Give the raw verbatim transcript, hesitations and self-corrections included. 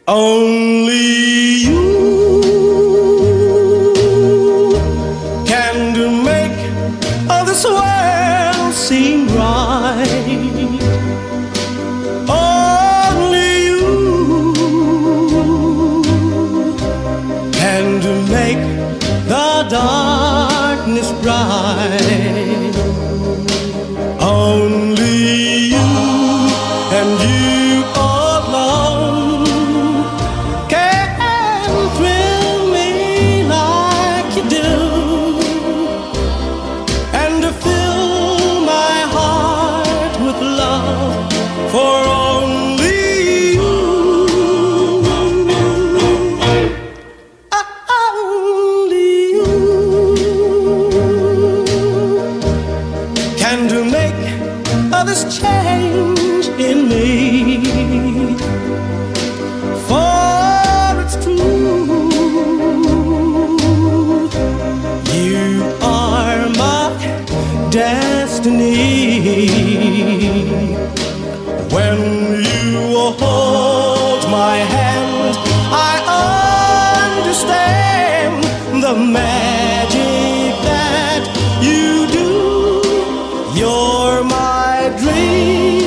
Only you can do make all this world seem right. Only you can do make the darkness bright. Only you and you alone can thrill me like you do, and to fill my heart with love for only you. Only you can do make others change in me. For it's true, you are my destiny. When you hold my hand, I understand the magic that you do. You're my dream.